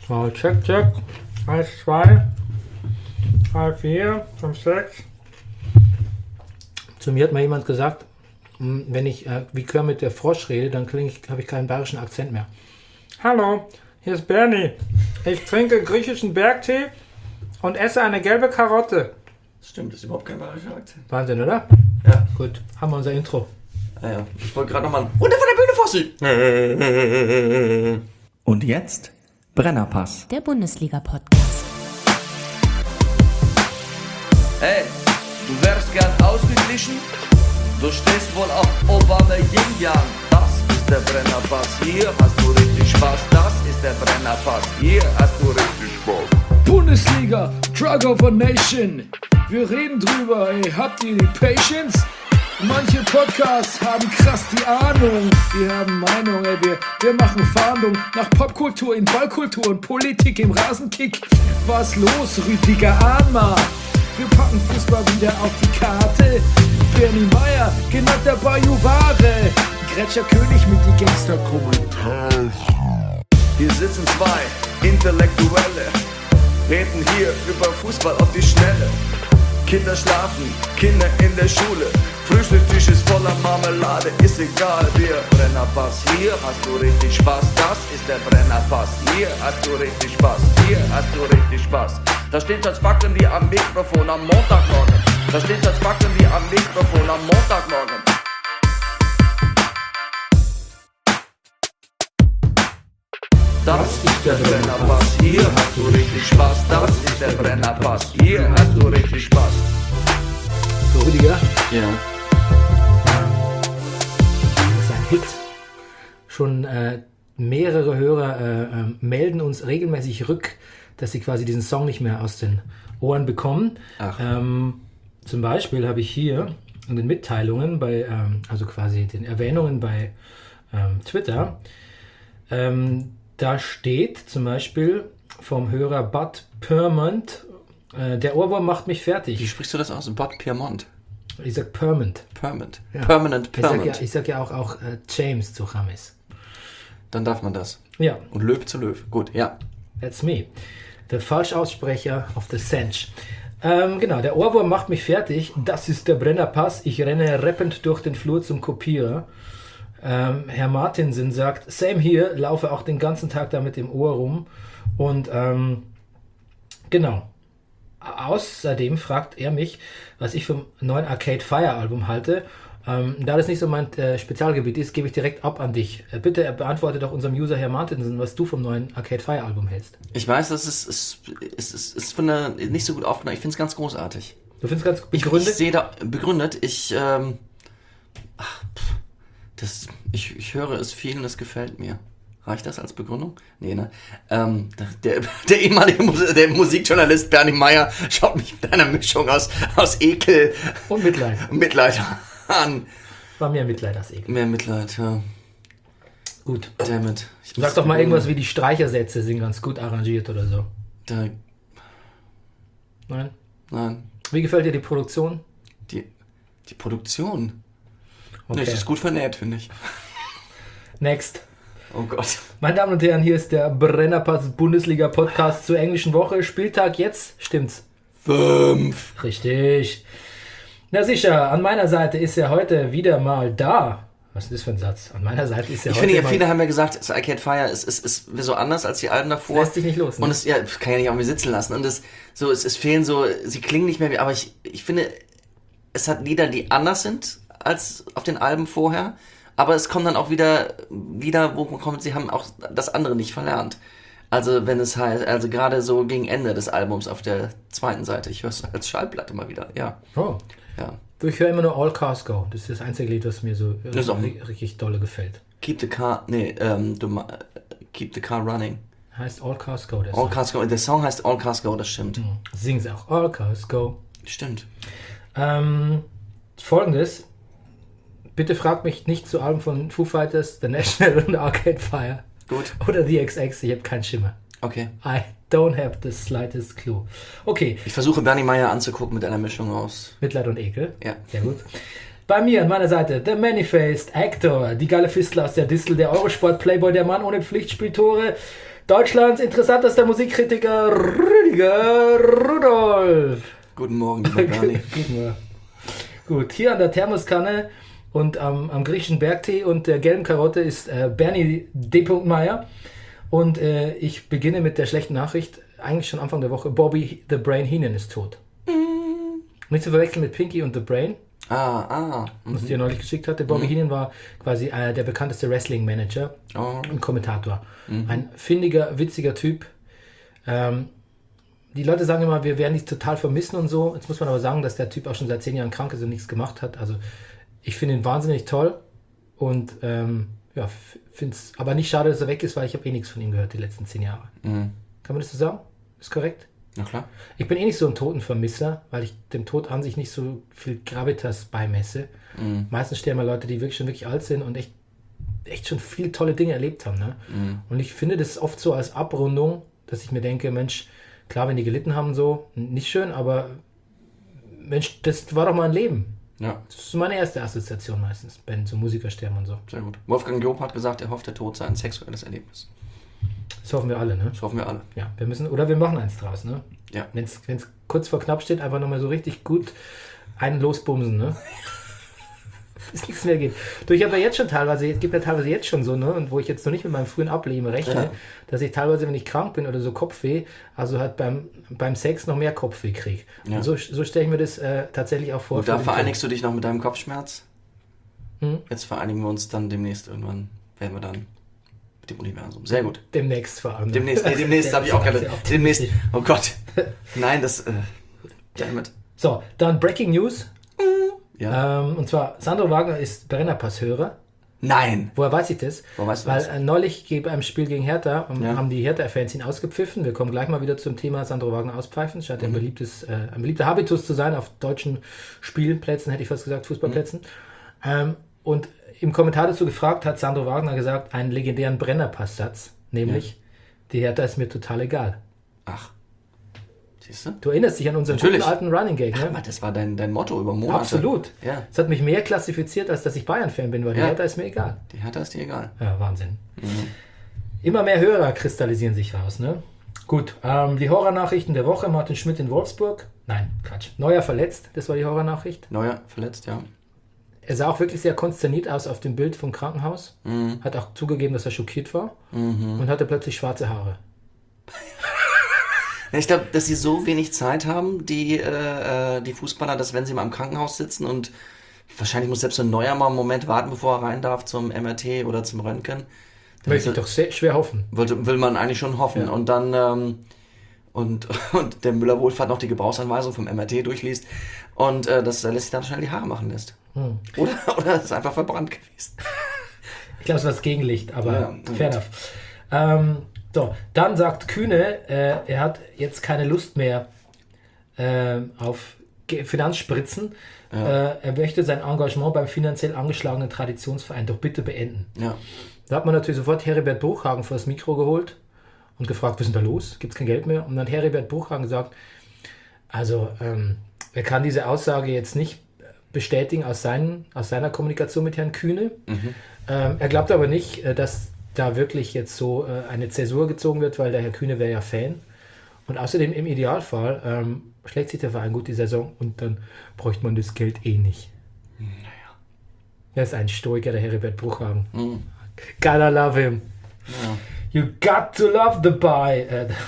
Oh, check, check. 1, 2, 3, 4, 5, 6. Zu mir hat mal jemand gesagt, wenn ich wie Kermit der Frosch rede, dann habe ich keinen bayerischen Akzent mehr. Hallo, hier ist Bernie. Ich trinke griechischen Bergtee und esse eine gelbe Karotte. Stimmt, das ist überhaupt kein bayerischer Akzent. Wahnsinn, oder? Ja. Gut, haben wir unser Intro. Ja. Ich wollte gerade nochmal runter von der Bühne, Fossi. Und jetzt Brennerpass. Der Bundesliga-Podcast. Hey, du wärst gern ausgeglichen? Du stehst wohl auf Obama Yin-Yang. Das ist der Brennerpass, hier hast du richtig Spaß. Das ist der Brennerpass, hier hast du richtig Spaß. Bundesliga, Drug of a Nation. Wir reden drüber, ey, habt ihr die Patience? Manche Podcasts haben krass die Ahnung. Wir haben Meinung, ey, wir machen Fahndung nach Popkultur in Ballkultur und Politik im Rasenkick. Was los, Rüdiger Ahnma? Wir packen Fußball wieder auf die Karte. Bernie Meyer, genannt der Bajuware. Gretscher König mit die Gangster-Kommentare. Hier sitzen zwei Intellektuelle, reden hier über Fußball auf die Schnelle. Kinder schlafen, Kinder in der Schule. Frühstückstisch ist voller Marmelade, ist egal, wir Brennerpass. Hier hast du richtig Spaß, das ist der Brennerpass. Hier hast du richtig Spaß, hier hast du richtig Spaß. Da steht das Backen wie am Mikrofon am Montagmorgen. Da steht das Backen wie am Mikrofon am Montagmorgen. Das ist der Brennerpass, hier hast du richtig Spaß. Das ist der Brennerpass, hier hast du richtig Spaß. So, Rüdiger, Ja. das ist ein Hit. Schon mehrere Hörer melden uns regelmäßig rück, dass sie quasi diesen Song nicht mehr aus den Ohren bekommen. Ach. Zum Beispiel habe ich hier in den Mitteilungen bei, also quasi den Erwähnungen bei Twitter, da steht zum Beispiel vom Hörer Bud Permont, der Ohrwurm macht mich Wie fertig. sprichst du das aus? Bad Pyrmont. Ich sag Permont. Permont. Ja. Permanent Ich sag Permont. ja auch James zu James. Dann darf man das. Ja, Und Löw zu Löw. Gut, ja. that's me. Der Falschaussprecher of the Sench. Genau, der Ohrwurm macht mich fertig. Das ist der Brennerpass. Ich renne rappend durch den Flur zum Kopierer. Herr Martinsen sagt, same hier, laufe auch den ganzen Tag da mit dem Ohr rum. Und genau. Außerdem fragt er mich, was ich vom neuen Arcade Fire Album halte. Da das nicht so mein Spezialgebiet ist, gebe ich direkt ab an dich. Bitte beantworte doch unserem User Herr Martinsen, was du vom neuen Arcade Fire Album hältst. Ich weiß, das ist von der nicht so gut aufgenommen. Ich finde es ganz großartig. Du findest ganz Ich begründet? sehe da begründet. Ich höre es viel und es gefällt mir. Reicht das als Begründung? Nee, ne? Der ehemalige der Musikjournalist Bernie Meyer schaut mich mit einer Mischung aus Ekel Und Mitleid. und Mitleid an. War mehr Mitleid als Ekel. Mehr Mitleid, ja. Gut. Dammit. Sag doch mal irgendwas wie die Streichersätze sind ganz gut arrangiert oder so. Nein? Nein. Wie gefällt dir die Produktion? Die Produktion. Okay. Nee, es ist gut vernäht, finde ich. Next. Oh Gott. Meine Damen und Herren, hier ist der Brennerpass Bundesliga Podcast zur englischen Woche. Spieltag jetzt, stimmt's? 5. Richtig. Na sicher, an meiner Seite ist er heute wieder mal da. Was ist das für ein Satz? An meiner Seite ist er Ich heute finde, mal... viele haben ja gesagt, das Arcade Fire ist so anders als die Alben davor. Lässt sich nicht los, ne? Und es kann ja nicht auf mir sitzen lassen. Und es fehlen so, sie klingen nicht mehr wie, aber ich finde, es hat Lieder, die anders sind als auf den Alben vorher. Aber es kommen dann auch wieder Lieder, wo man kommt, sie haben auch das andere nicht verlernt. Also wenn es heißt, also gerade so gegen Ende des Albums auf der zweiten Seite. Ich höre es als Schallplatte mal wieder, ja. Oh. Ja. Ich höre immer nur All Cars Go. Das ist das einzige Lied, was mir so ist auch- richtig dolle gefällt. Keep the car running. Heißt All Cars Go. Der All Song. Cars Go. Der Song heißt All Cars Go, das stimmt. Singen sie auch. All Cars Go. Stimmt. Folgendes. Bitte fragt mich nicht zu Alben von Foo Fighters, The National und Arcade Fire. Gut. Oder The XX. Ich habe keinen Schimmer. Okay. I don't have the slightest clue. Okay, Ich versuche Bernie Meyer anzugucken mit einer Mischung aus. Mitleid und Ekel. Ja. Sehr gut. Bei mir an meiner Seite The Many-Faced Actor, die geile Fistel aus der Distel, der Eurosport Playboy, der Mann ohne Pflichtspieltore, Deutschlands interessantester Musikkritiker Rüdiger Rudolf. Guten Morgen, lieber Bernie. Gut, hier an der Thermoskanne und am griechischen Bergtee und der gelben Karotte ist Bernie D. Meyer. Und ich beginne mit der schlechten Nachricht, eigentlich schon Anfang der Woche, Bobby The Brain Heenan ist tot. Nicht zu verwechseln mit Pinky und The Brain, was ich dir neulich geschickt hatte. Bobby Heenan war quasi der bekannteste Wrestling-Manager und Kommentator. Ein findiger, witziger Typ. Die Leute sagen immer, wir werden dich total vermissen und so. Jetzt muss man aber sagen, dass der Typ auch schon seit 10 Jahren krank ist und nichts gemacht hat. Also ich finde ihn wahnsinnig toll und finde es aber nicht schade, dass er weg ist, weil ich habe nichts von ihm gehört die letzten 10 Jahre. Kann man das so sagen? Ist korrekt? Na klar. Ich bin nicht so ein Totenvermisser, weil ich dem Tod an sich nicht so viel Gravitas beimesse. Meistens sterben Leute, die wirklich alt sind und echt schon viele tolle Dinge erlebt haben. Ne? Und ich finde das oft so als Abrundung, dass ich mir denke, Mensch, klar, wenn die gelitten haben, so, nicht schön, aber Mensch, das war doch mal ein Leben. Ja. Das ist meine erste Assoziation meistens, wenn so Musiker sterben und so. Sehr gut. Wolfgang Job hat gesagt, er hofft, der Tod sei ein sexuelles Erlebnis. Das hoffen wir alle, ne? Das hoffen wir alle. Ja, wir machen eins draus, ne? Ja. Wenn es kurz vor knapp steht, einfach nochmal so richtig gut einen losbumsen, ne? Bis nichts mehr geht. Du, ich habe ja jetzt schon teilweise, es gibt ja teilweise jetzt schon so, ne? Und wo ich jetzt noch nicht mit meinem frühen Ableben rechne, dass ich teilweise, wenn ich krank bin oder so Kopfweh, also halt beim Sex noch mehr Kopfweh kriege. Ja. Und so stelle ich mir das tatsächlich auch vor. Und da vereinigst du dich noch mit deinem Kopfschmerz? Jetzt vereinigen wir uns dann demnächst irgendwann, werden wir dann mit dem Universum. Sehr gut. Demnächst vor allem. Demnächst habe ich auch gerade. Demnächst. Oh Gott. Nein, das. Damit. So, dann Breaking News. Ja. Und zwar, Sandro Wagner ist Brennerpass-Hörer. Nein. Woher weiß ich das? Woher weißt du Weil das? Neulich beim Spiel gegen Hertha haben die Hertha-Fans ihn ausgepfiffen. Wir kommen gleich mal wieder zum Thema Sandro Wagner auspfeifen. Scheint ein beliebter Habitus zu sein auf deutschen Spielplätzen, hätte ich fast gesagt, Fußballplätzen. Und im Kommentar dazu gefragt hat Sandro Wagner gesagt, einen legendären Brennerpass-Satz, nämlich, die Hertha ist mir total egal. Ach. Siehst du? Du erinnerst dich an unseren guten alten Running Gag, ne? Aber das war dein Motto über Monate. Absolut. Ja. Es hat mich mehr klassifiziert, als dass ich Bayern-Fan bin, weil die Hertha ist mir egal. Die Hertha ist dir egal. Ja, Wahnsinn. Immer mehr Hörer kristallisieren sich raus, ne? Gut, die Horrornachrichten der Woche. Martin Schmidt in Wolfsburg. Nein, Quatsch. Neuer verletzt, das war die Horrornachricht. Neuer verletzt, ja. Er sah auch wirklich sehr konsterniert aus auf dem Bild vom Krankenhaus. Hat auch zugegeben, dass er schockiert war. Und hatte plötzlich schwarze Haare. Ich glaube, dass sie so wenig Zeit haben, die Fußballer, dass wenn sie mal im Krankenhaus sitzen und wahrscheinlich muss selbst so ein Neuer mal einen Moment warten, bevor er rein darf zum MRT oder zum Röntgen. Möchte ich doch sehr schwer hoffen. Will man eigentlich schon hoffen. Ja. Und dann und der Müller-Wohlfahrt noch die Gebrauchsanweisung vom MRT durchliest und dass er sich dann schnell die Haare machen lässt. Oder ist einfach verbrannt gewesen. Ich glaube, es war das Gegenlicht, aber fair enough. So, dann sagt Kühne, er hat jetzt keine Lust mehr auf Finanzspritzen. Ja. Er möchte sein Engagement beim finanziell angeschlagenen Traditionsverein doch bitte beenden. Ja. Da hat man natürlich sofort Heribert Bruchhagen vor das Mikro geholt und gefragt, was ist denn da los? Gibt es kein Geld mehr? Und dann Heribert Bruchhagen gesagt, also er kann diese Aussage jetzt nicht bestätigen aus seiner Kommunikation mit Herrn Kühne. Er glaubt aber nicht, dass da wirklich jetzt so eine Zäsur gezogen wird, weil der Herr Kühne wäre ja Fan. Und außerdem im Idealfall schlägt sich der Verein gut die Saison und dann bräuchte man das Geld nicht. Naja. Er ist ein Stoiker, der Heribert Bruchhagen. Gotta love him. Ja. You got to love the guy.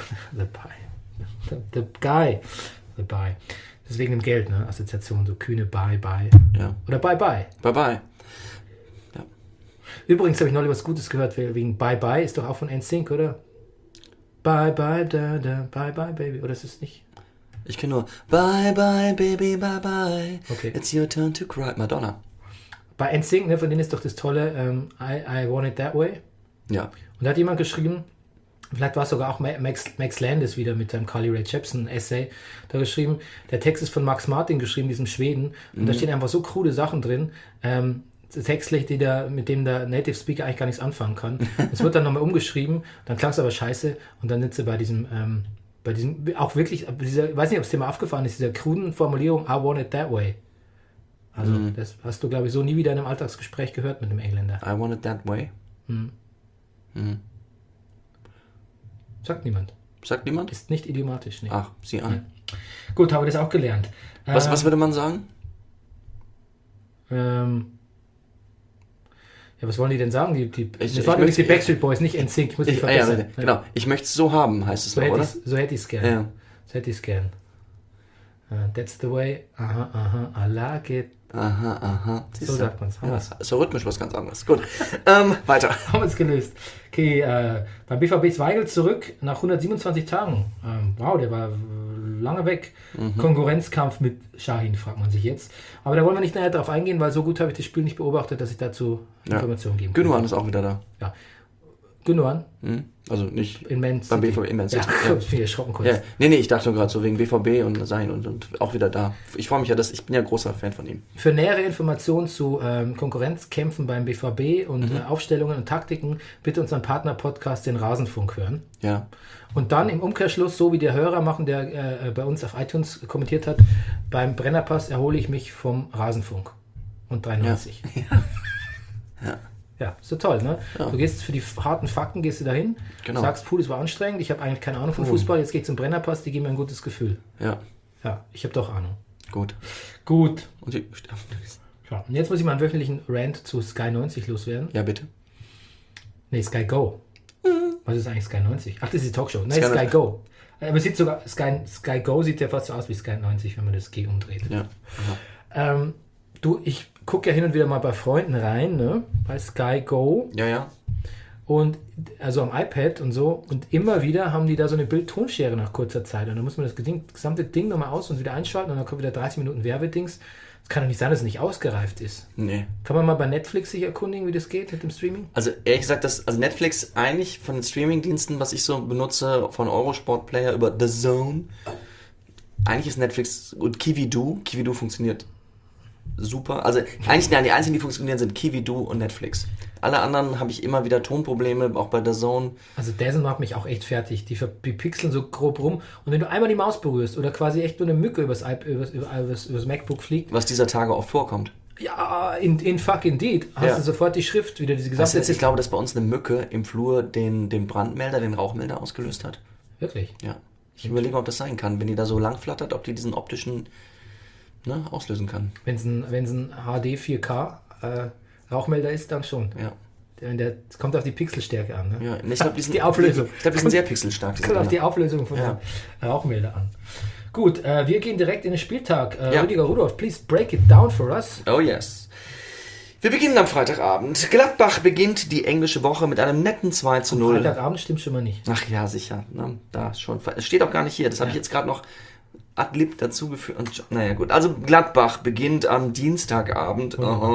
The guy. Deswegen im Geld, ne? Assoziation, so Kühne, bye. Ja. Oder bye. Bye. Ja. Übrigens habe ich neulich was Gutes gehört, wegen Bye, ist doch auch von NSYNC, oder? Bye, bye, baby. Oder ist es nicht? Ich kenne nur Bye, baby, bye. Okay. It's your turn to cry. Madonna. Bei NSYNC, ne, von denen ist doch das tolle I Want It That Way. Ja. Und da hat jemand geschrieben, vielleicht war es sogar auch Max Landis wieder mit seinem Carly Rae Jepsen Essay, da geschrieben, der Text ist von Max Martin geschrieben, diesem Schweden, und da stehen einfach so krude Sachen drin, textlich, mit dem der Native Speaker eigentlich gar nichts anfangen kann. Es wird dann nochmal umgeschrieben, dann klang es aber scheiße, und dann sind sie bei diesem auch wirklich, ich weiß nicht, ob es dir mal aufgefallen ist, dieser kruden Formulierung, I want it that way. Also, das hast du, glaube ich, so nie wieder in einem Alltagsgespräch gehört mit einem Engländer. I want it that way? Sagt niemand. Sagt niemand? Ist nicht idiomatisch. Nee. Ach, sieh an. Gut, habe ich das auch gelernt. Was würde man sagen? Ja, was wollen die denn sagen? Ich waren übrigens die Backstreet Boys, nicht NSYNC. Ich muss mich verbessern. Genau. Ich möchte es so haben, heißt es So doch, hätte oder? so hätte ich es gern. Ja. So hätte ich es gern. That's the way. Aha, I like it. Aha. So sagt man es. Ja, ist ja rhythmisch was ganz anderes. Gut. Weiter. Haben wir es gelöst. Okay, beim BVB Zweigl zurück nach 127 Tagen. Wow, der war lange weg. Konkurrenzkampf mit Şahin, fragt man sich jetzt. Aber da wollen wir nicht näher drauf eingehen, weil so gut habe ich das Spiel nicht beobachtet, dass ich dazu Informationen geben kann. Gündogan ist auch wieder da. Ja. Gündogan? Also nicht In Man beim City. BVB in Man City. Ja, ich bin erschrocken kurz. Ja. Nee, ich dachte nur gerade so wegen BVB und sein und auch wieder da. Ich freue mich ja, ich bin ja großer Fan von ihm. Für nähere Informationen zu Konkurrenzkämpfen beim BVB und Aufstellungen und Taktiken bitte unseren Partner-Podcast, den Rasenfunk, hören. Ja. Und dann im Umkehrschluss, so wie der Hörer machen, der bei uns auf iTunes kommentiert hat, beim Brennerpass erhole ich mich vom Rasenfunk und 93. Ja, ist so toll, ne? Ja. Du gehst für die harten Fakten, gehst du dahin, sagst, das war anstrengend, ich habe eigentlich keine Ahnung von Fußball, jetzt gehe ich zum Brennerpass, die geben mir ein gutes Gefühl. Ja, ich habe doch Ahnung. Gut. Und ja, und jetzt muss ich mal einen wöchentlichen Rant zu Sky 90 loswerden. Ja, bitte. Nee, Sky Go. Was ist eigentlich Sky 90? Ach, das ist die Talkshow. Nein, Sky Go. Aber es sieht sogar, Sky Go sieht ja fast so aus wie Sky 90, wenn man das G umdreht. Ja. Ich gucke ja hin und wieder mal bei Freunden rein, ne? Bei Sky Go. Ja. Und also am iPad und so. Und immer wieder haben die da so eine Bild-Tonschere nach kurzer Zeit. Und dann muss man das gesamte Ding nochmal aus und wieder einschalten. Und dann kommt wieder 30 Minuten Werbedings. Es kann doch nicht sein, dass es nicht ausgereift ist. Nee. Kann man mal bei Netflix sich erkundigen, wie das geht mit dem Streaming? Also ehrlich gesagt, also Netflix eigentlich von den Streamingdiensten, was ich so benutze, von Eurosport Player über The Zone, eigentlich ist Netflix und Kividu funktioniert super. Also eigentlich die einzigen, die funktionieren, sind Kividu und Netflix. Alle anderen habe ich immer wieder Tonprobleme, auch bei The Zone. Also Dazen macht mich auch echt fertig. Die pixeln so grob rum. Und wenn du einmal die Maus berührst oder quasi echt nur eine Mücke übers MacBook fliegt. Was dieser Tage oft vorkommt. Ja, in fuck indeed. Hast du sofort die Schrift wieder, diese gesamte... Ich glaube, dass bei uns eine Mücke im Flur den Brandmelder, den Rauchmelder ausgelöst hat. Wirklich? Ja. Ich überlege, ob das sein kann. Wenn die da so lang flattert, ob die diesen optischen auslösen kann. Wenn es ein HD 4K Rauchmelder ist, dann schon. Ja. Es kommt auf die Pixelstärke an. Ne? Ja, ich glaube, die Auflösung. Ich glaube, die sind sehr pixelstark. Es kommt auf die Auflösung von dem Rauchmelder an. Gut, wir gehen direkt in den Spieltag. Rüdiger Rudolph, please break it down for us. Oh yes. Wir beginnen am Freitagabend. Gladbach beginnt die englische Woche mit einem netten 2:0. Freitagabend stimmt schon mal nicht. Ach ja, sicher. Ne? Da schon. Es steht auch gar nicht hier. Das habe ich jetzt gerade noch ad lib dazugefügt. Naja, gut. Also Gladbach beginnt am Dienstagabend.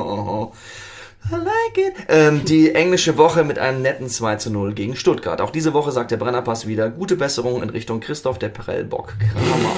I like it. Die englische Woche mit einem netten 2:0 gegen Stuttgart. Auch diese Woche sagt der Brennerpass wieder gute Besserung in Richtung Christoph der Prellbock-Kramer.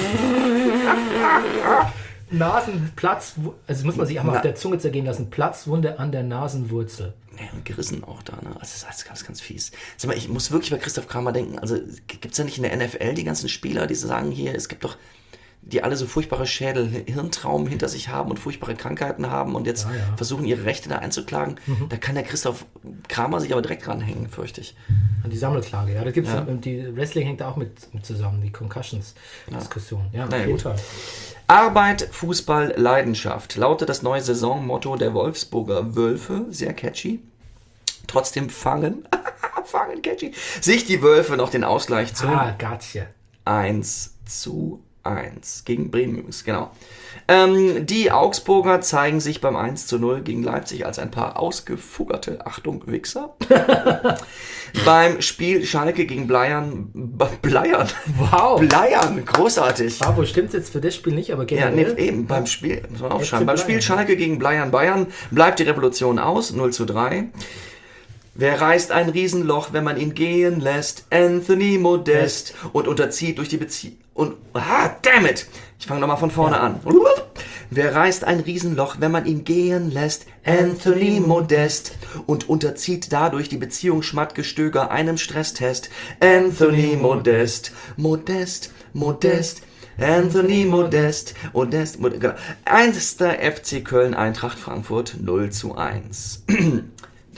Nasenplatz, also muss man sich auch mal auf der Zunge zergehen lassen, Platzwunde an der Nasenwurzel. Ja, und gerissen auch da, ne? Das ist ganz, ganz fies. Sag mal, ich muss wirklich bei Christoph Kramer denken, also gibt es ja nicht in der NFL die ganzen Spieler, die sagen hier, es gibt doch, die alle so furchtbare Hirntraum hinter sich haben und furchtbare Krankheiten haben und jetzt versuchen, ihre Rechte da einzuklagen. Da kann der Christoph Kramer sich aber direkt ranhängen, fürchte ich. An die Sammelklage, ja. Da gibt's die Wrestling hängt da auch mit zusammen, die Concussions-Diskussion. Ja, okay. Gut. Arbeit, Fußball, Leidenschaft lautet das neue Saisonmotto der Wolfsburger Wölfe. Sehr catchy. Trotzdem fangen catchy, sich die Wölfe noch den Ausgleich zu. Gotcha. 1:1 gegen Bremen übrigens, genau. Die Augsburger zeigen sich beim 1:0 gegen Leipzig als ein paar ausgefuggerte, Achtung, Wichser. Beim Spiel Schalke gegen Bleiern. Wow. Bleiern, großartig. Bravo, stimmt jetzt für das Spiel nicht, aber generell. Ja, nee, eben, beim Spiel, muss man aufschreiben. Beim Spiel Schalke gegen Bayern bleibt die Revolution aus, 0:3. Wer reißt ein Riesenloch, wenn man ihn gehen lässt? Anthony Modest. Und unterzieht durch die Beziehung. Damn it! Ich fange nochmal von vorne an. Wer reißt ein Riesenloch, wenn man ihn gehen lässt? Anthony Modest. Und unterzieht dadurch die Beziehung Schmattgestöger einem Stresstest. Anthony Modest. Modest. Anthony Modest. Genau. 1. FC Köln, Eintracht Frankfurt 0:1. Dann.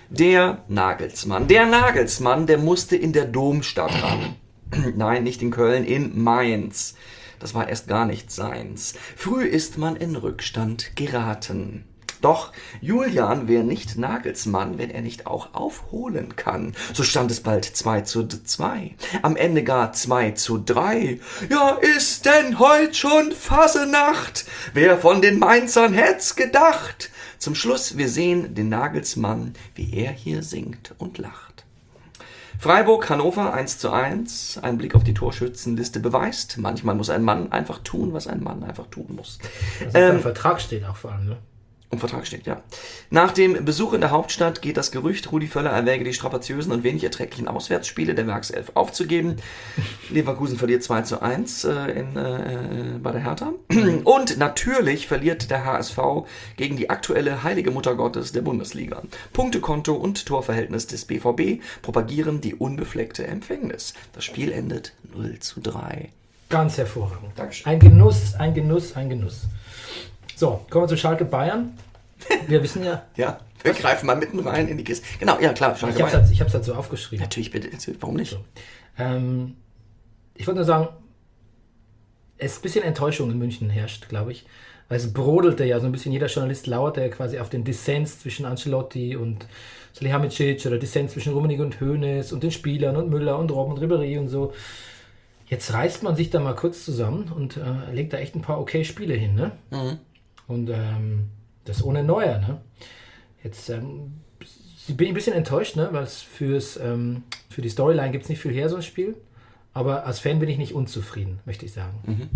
Der Nagelsmann. Der Nagelsmann, der musste in der Domstadt ran. Nein, nicht in Köln, in Mainz. Das war erst gar nicht seins. Früh ist man in Rückstand geraten. Doch Julian wäre nicht Nagelsmann, wenn er nicht auch aufholen kann. So stand es bald 2:2. Am Ende gar 2:3. Ja, ist denn heut schon Fasenacht? Wer von den Mainzern hätt's gedacht? Zum Schluss, wir sehen den Nagelsmann, wie er hier singt und lacht. Freiburg, Hannover 1:1. Ein Blick auf die Torschützenliste beweist, manchmal muss ein Mann einfach tun, was ein Mann einfach tun muss. Also im Vertrag steht auch vor allem, ne? Im Vertrag steht, ja. Nach dem Besuch in der Hauptstadt geht das Gerücht, Rudi Völler erwäge die strapaziösen und wenig erträglichen Auswärtsspiele der Werkself aufzugeben. Leverkusen verliert 2:1 bei der Hertha. Und natürlich verliert der HSV gegen die aktuelle heilige Mutter Gottes der Bundesliga. Punktekonto und Torverhältnis des BVB propagieren die unbefleckte Empfängnis. Das Spiel endet 0:3. Ganz hervorragend. Dankeschön. Ein Genuss, ein Genuss, ein Genuss. So, kommen wir zu Schalke Bayern. Wir wissen ja... Ja, wir greifen mal mitten rein in die Kiste. Genau, ja klar. Schalke Ich habe Bayern. es halt so aufgeschrieben. Natürlich, bitte. Warum nicht? Ich wollte nur sagen, es ist ein bisschen Enttäuschung in München herrscht, glaube ich. Weil es brodelte ja so ein bisschen, jeder Journalist lauerte ja quasi auf den Dissens zwischen Ancelotti und Salihamidzic oder Dissens zwischen Rummenigge und Hoeneß und den Spielern und Müller und Robben und Ribéry und so. Jetzt reißt man sich da mal kurz zusammen und legt da echt ein paar okay Spiele hin, ne? Mhm. Und das ohne Neuer, ne? Jetzt bin ich ein bisschen enttäuscht, ne? Weil es für die Storyline gibt es nicht viel her, so ein Spiel. Aber als Fan bin ich nicht unzufrieden, möchte ich sagen.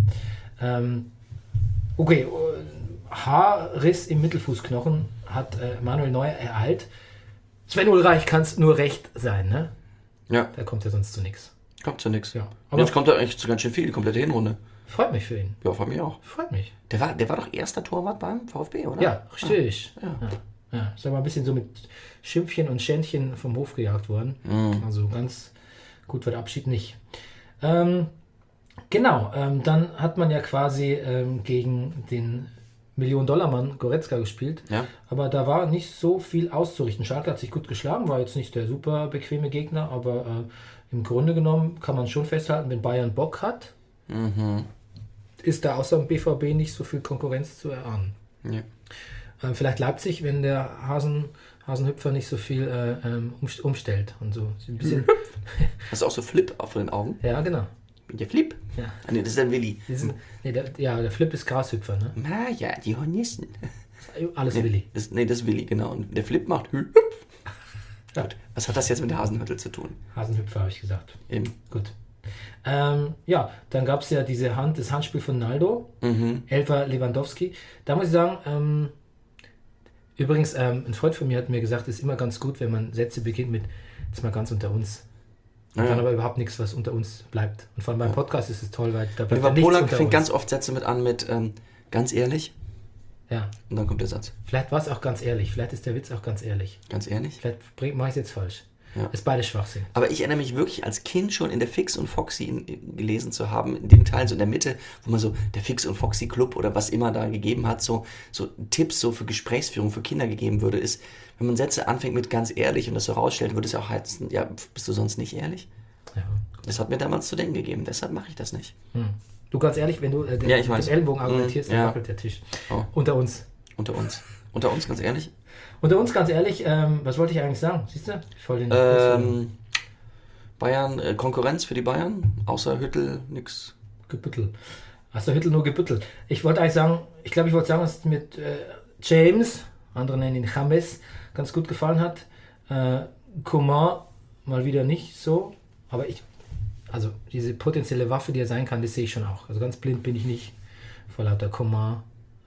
Okay, Haarriss im Mittelfußknochen hat Manuel Neuer ereilt. Sven Ulreich kann es nur recht sein, ne? Ja, Da kommt ja sonst zu nichts. kommt zu nichts. Ja, Und aber jetzt kommt er eigentlich zu ganz schön viel, die komplette Hinrunde. freut mich für ihn. Ja, von mir auch. Freut mich. Der war doch erster Torwart beim VfB, oder? Ja, richtig. Ja. Ja. Ist aber ein bisschen so mit Schimpfchen und Schändchen vom Hof gejagt worden. Also ganz gut war der Abschied nicht. Genau, dann hat man ja quasi gegen den Million-Dollar-Mann Goretzka gespielt. Ja. Aber da war nicht so viel auszurichten. Schalke hat sich gut geschlagen, war jetzt nicht der super bequeme Gegner, aber im Grunde genommen kann man schon festhalten, wenn Bayern Bock hat, ist da außer dem BVB nicht so viel Konkurrenz zu erahnen. Ja. Vielleicht Leipzig, wenn der Hasenhüpfer nicht so viel umstellt und so. Ein bisschen, Hast du auch so Flip auf den Augen? ja, genau. Der Flip? Ja. Ah, nee, das ist ein Willi. Der Flip ist Grashüpfer, ne? Ah ja, die Hornissen. Alles Nee, Willi. das ist Willi, genau. Und der Flip macht Hüpf. Ja. Gut. Was hat das jetzt mit der Hasenhüttel zu tun? Hasenhüpfer, habe ich gesagt. Eben. Gut. Ja, dann gab es ja das Handspiel von Naldo, Elfer Lewandowski. Da muss ich sagen, übrigens, ein Freund von mir hat mir gesagt, es ist immer ganz gut, wenn man Sätze beginnt mit, jetzt mal ganz unter uns. Und dann aber überhaupt nichts, was unter uns bleibt. Und vor allem beim Podcast ist es toll, weil da bleibt Oliver ja nichts Polak unter fängt uns. ganz oft Sätze mit an mit ganz ehrlich. Ja, Und dann kommt der Satz. vielleicht war es auch ganz ehrlich. Vielleicht ist der Witz auch ganz ehrlich. Ganz ehrlich. Vielleicht mache ich es jetzt falsch. Ja. Ist beides Schwachsinn. Aber ich erinnere mich wirklich als Kind schon in der Fix und Foxy gelesen zu haben, in dem Teil so in der Mitte, wo man so der Fix und Foxy Club oder was immer da gegeben hat, so Tipps so für Gesprächsführung für Kinder gegeben würde, ist, wenn man Sätze anfängt mit ganz ehrlich und das so rausstellt, würde es ja auch heißen, ja, bist du sonst nicht ehrlich? Ja. Das hat mir damals zu denken gegeben, deshalb mache ich das nicht. Du, ganz ehrlich, wenn du Ja, ich weiß. den Ellenbogen argumentierst, dann Ja. wackelt der Tisch. Oh. Unter uns. Unter uns. Unter uns, ganz ehrlich. Unter uns, ganz ehrlich, was wollte ich eigentlich sagen? Siehst du? Voll den Bayern, Konkurrenz für die Bayern, außer Hüttel, nix. Gebüttel. Hast du Hüttel nur gebüttelt? Ich wollte eigentlich sagen, dass es mit James, andere nennen ihn James, ganz gut gefallen hat. Coman mal wieder nicht so, aber also diese potenzielle Waffe, die er sein kann, das sehe ich schon auch. Also ganz blind bin ich nicht vor lauter Coman.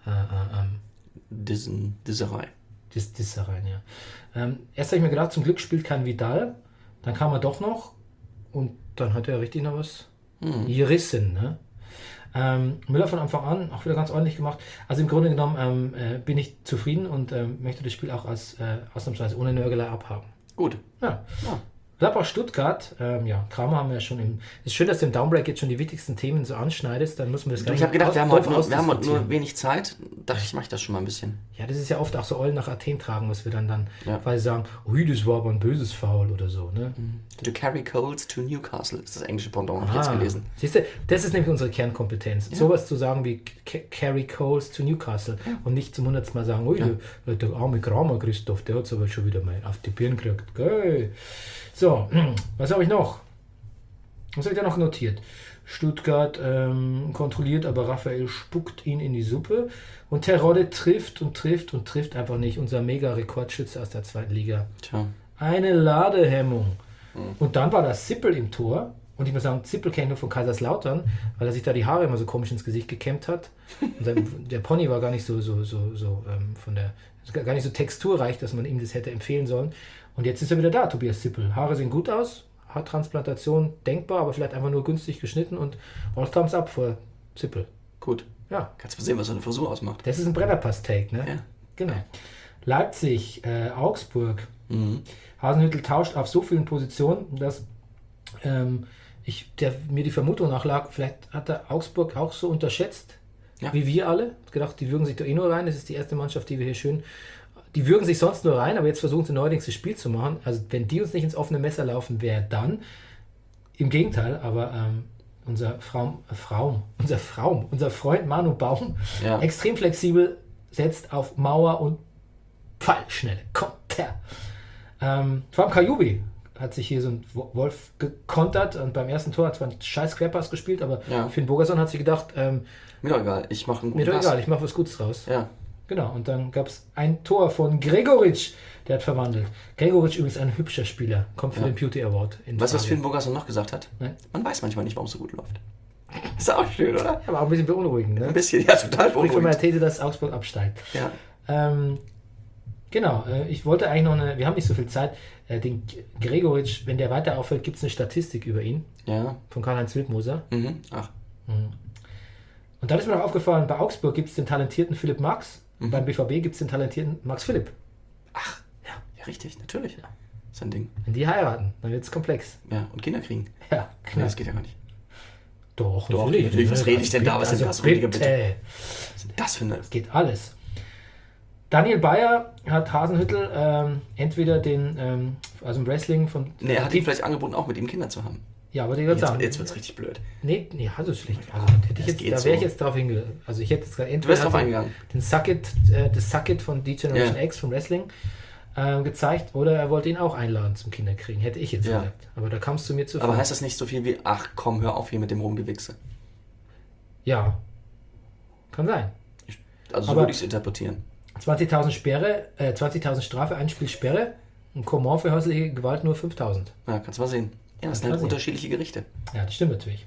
Disserei. Das da rein, ja. Erst habe ich mir gedacht, zum Glück spielt kein Vidal. Dann kam er doch noch und dann hat er richtig noch was gerissen. Ne? Müller von Anfang an auch wieder ganz ordentlich gemacht. Also im Grunde genommen bin ich zufrieden und möchte das Spiel auch als ausnahmsweise ohne Nörgelei abhaben. Gut. Ja. Ja. Gladbach-Stuttgart, Kramer haben wir ja schon ist schön, dass du im Downbreak jetzt schon die wichtigsten Themen so anschneidest, dann müssen wir das Ich habe gedacht, wir haben heute nur wenig Zeit. Dachte ich, mache ich das schon mal ein bisschen. Ja, das ist ja oft auch so Eulen nach Athen tragen, was wir dann weil sie sagen, ui, das war aber ein böses Foul oder so, ne? To carry Coles to Newcastle ist das englische Pendant, habe ich jetzt gelesen. Siehst du, das ist nämlich unsere Kernkompetenz. Ja. Sowas zu sagen wie carry Coles to Newcastle und nicht zum 100. Mal sagen, ui, der arme Kramer Christoph, der hat es aber schon wieder mal auf die Birne gekriegt. Geil. So, was habe ich noch? Was habe ich da noch notiert? Stuttgart kontrolliert, aber Raphael spuckt ihn in die Suppe. Und Terodde trifft einfach nicht. Unser Mega-Rekordschütze aus der 2. Liga. Tja. Eine Ladehemmung. Und dann war das Zippel im Tor. Und ich muss sagen, Zippel kenne ich nur von Kaiserslautern, weil er sich da die Haare immer so komisch ins Gesicht gekämmt hat. Und der Pony war gar nicht so gar nicht so texturreich, dass man ihm das hätte empfehlen sollen. Und jetzt ist er wieder da, Tobias Zippel. Haare sehen gut aus, Haartransplantation denkbar, aber vielleicht einfach nur günstig geschnitten und all thumbs up vor Zippel. Gut. Ja. Kannst du mal sehen, was so eine Frisur ausmacht. Das ist ein Brennerpass-Take, ne? Ja. Genau. Leipzig, Augsburg. Hasenhüttl tauscht auf so vielen Positionen, dass mir die Vermutung nachlag, vielleicht hat er Augsburg auch so unterschätzt, wie wir alle. Gedacht, die würgen sich da eh nur rein. Das ist die erste Mannschaft, die wir hier schön... Die würgen sich sonst nur rein, aber jetzt versuchen sie neuerdings das Spiel zu machen. Also wenn die uns nicht ins offene Messer laufen, wer dann? Im Gegenteil, aber unser Freund Manu Baum, extrem flexibel, setzt auf Mauer und Pfeilschnelle. Konter. Vor allem Kajubi hat sich hier so ein Wolf gekontert und beim ersten Tor hat zwar einen scheiß Querpass gespielt, aber Finn Bogerson hat sich gedacht, mir doch egal, ich mache einen guten Pass. Mir doch egal, ich mache was Gutes draus. Ja. Genau, und dann gab es ein Tor von Gregoritsch, der hat verwandelt. Gregoritsch übrigens ein hübscher Spieler, kommt für den Beauty Award. Weißt du, was Finn Bogerson noch gesagt hat? Nein? Man weiß manchmal nicht, warum es so gut läuft. Ist auch schön, oder? Ja, aber auch ein bisschen beunruhigend, ne? Ein bisschen, ja, total beunruhigend. Spricht von meiner These, dass Augsburg absteigt. Ja. Genau, ich wollte eigentlich wir haben nicht so viel Zeit, den Gregoritsch, wenn der weiter auffällt, gibt es eine Statistik über ihn. Ja. Von Karl-Heinz Wildmoser. Ach. Und dann ist mir noch aufgefallen, bei Augsburg gibt es den talentierten Philipp Max. Beim BVB gibt es den talentierten Max Philipp. Ach, ja, richtig, natürlich. Ja. Das ist ein Ding. Wenn die heiraten, dann wird es komplex. Ja, und Kinder kriegen. Ja, klar. Nee, das geht ja gar nicht. Doch, natürlich. Was rede ich denn da? Was ist denn das, Rüdiger, bitte? Was ist denn das für eine... Es geht alles. Daniel Bayer hat Hasenhüttl entweder den, also im Wrestling von... Nee, er hat ihm vielleicht angeboten, auch mit ihm Kinder zu haben. Ja, aber die wird sagen. Jetzt wird es richtig blöd. Nee, also ist schlecht. Also, wäre ich jetzt drauf hingegangen. Also ich hätte jetzt gerade entweder drauf eingegangen. Das Suck-It von D-Generation X vom Wrestling gezeigt, oder er wollte ihn auch einladen zum Kinderkriegen. Hätte ich jetzt gesagt. Aber da kamst du mir zu. Aber heißt das nicht so viel wie, ach komm, hör auf hier mit dem Rumgewichse? Ja. Kann sein. So würde ich es interpretieren. 20.000 Sperre, 20.000 Strafe, ein Spiel Sperre. Ein Command für häusliche Gewalt nur 5.000. Ja, kannst du mal sehen. Ja, das sind halt unterschiedliche Gerichte. Ja, das stimmt natürlich.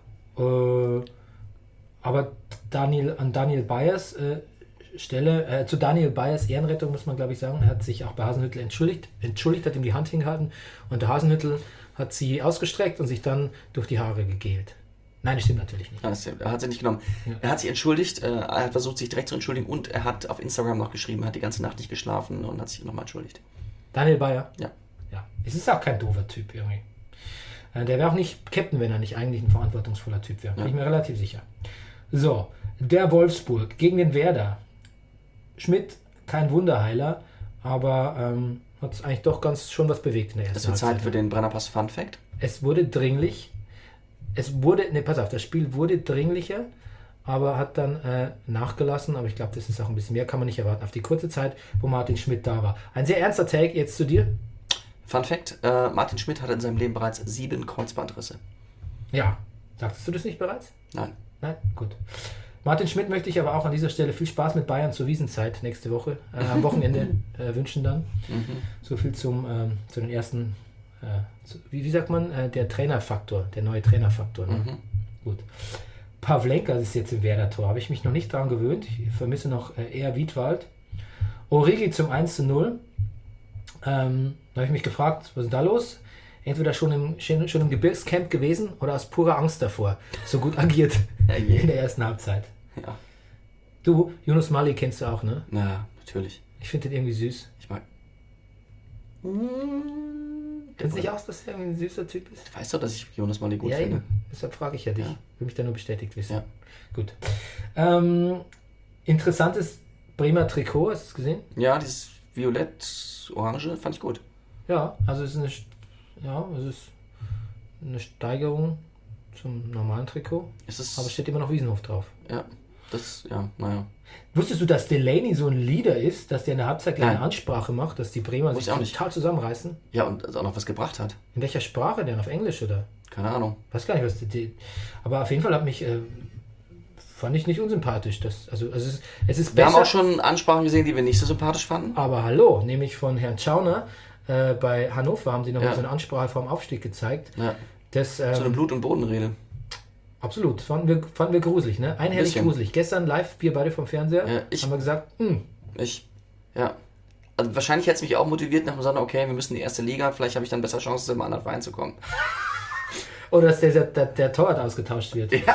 Aber an Daniel Bayers Stelle, zu Daniel Bayers Ehrenrettung muss man, glaube ich, sagen, er hat sich auch bei Hasenhüttl entschuldigt, hat ihm die Hand hingehalten und der Hasenhüttl hat sie ausgestreckt und sich dann durch die Haare gegelt. Nein, das stimmt natürlich nicht. Er hat sie nicht genommen. Ja. Er hat sich entschuldigt, er hat versucht, sich direkt zu entschuldigen und er hat auf Instagram noch geschrieben, er hat die ganze Nacht nicht geschlafen und hat sich nochmal entschuldigt. Daniel Bayer? Ja. Es ist auch kein doofer Typ irgendwie. Der wäre auch nicht Captain, wenn er nicht eigentlich ein verantwortungsvoller Typ wäre. Bin ich mir relativ sicher. So, der Wolfsburg gegen den Werder. Schmidt, kein Wunderheiler, aber hat es eigentlich doch schon was bewegt in der ersten Halbzeit. Es wird Zeit für den Brennerpass Fun Fact. Es wurde dringlich. Pass auf, das Spiel wurde dringlicher, aber hat dann nachgelassen. Aber ich glaube, das ist auch ein bisschen mehr, kann man nicht erwarten. Auf die kurze Zeit, wo Martin Schmidt da war. Ein sehr ernster Take jetzt zu dir. Fun Fact, Martin Schmidt hatte in seinem Leben bereits 7 Kreuzbandrisse. Ja. Sagtest du das nicht bereits? Nein. Nein? Gut. Martin Schmidt möchte ich aber auch an dieser Stelle viel Spaß mit Bayern zur Wiesenzeit nächste Woche, am Wochenende wünschen dann. So viel zu den ersten, wie sagt man, der Trainerfaktor, der neue Trainerfaktor. Ne? Gut. Pavlenka ist jetzt im Werder-Tor, habe ich mich noch nicht daran gewöhnt. Ich vermisse noch eher Wiedwald. Origi zum 1:0. Da habe ich mich gefragt, was ist da los? Entweder schon im Gebirgscamp gewesen oder aus purer Angst davor. So gut agiert in der ersten Halbzeit. Ja. Du, Yunus Mali kennst du auch, ne? Na, natürlich. Ich finde den irgendwie süß. Ich mag... Findest du nicht aus, dass er irgendwie ein süßer Typ ist? Du weißt doch, dass ich Jonas Molly gut Ja, finde. eben. Deshalb frage ich ja dich. Ja. Will mich da nur bestätigt wissen. Ja. Gut. Interessantes Bremer Trikot, hast du es gesehen? Ja, dieses Violett-Orange fand ich gut. Ja, also es ist eine Steigerung zum normalen Trikot. Es ist, Aber steht immer noch Wiesenhof drauf. ja, naja. Wusstest du, dass Delaney so ein Leader ist, dass der in der Halbzeit gleich eine Nein. Ansprache macht, dass die Bremer sich Wusste ich auch nicht. total zusammenreißen? Ja, und also auch noch was gebracht hat. In welcher Sprache denn? Auf Englisch oder? Keine Ahnung. Weiß gar nicht, was aber auf jeden Fall fand ich nicht unsympathisch. Es ist Wir besser. haben auch schon Ansprachen gesehen, die wir nicht so sympathisch fanden. Aber hallo, nämlich von Herrn Schauner bei Hannover haben sie noch Ja. mal so eine Ansprache vor dem Aufstieg gezeigt. Ja. Das, So eine Blut- und Bodenrede. absolut, fanden wir gruselig, ne? Einhellig Bisschen. gruselig. Gestern live, wir beide vom Fernseher, Ja, haben wir gesagt, Also wahrscheinlich hätte es mich auch motiviert, nach dem Sonntag, okay, wir müssen in die erste Liga, vielleicht habe ich dann besser Chancen, in einen anderen Verein zu kommen. oder dass der Torwart ausgetauscht wird. Ja.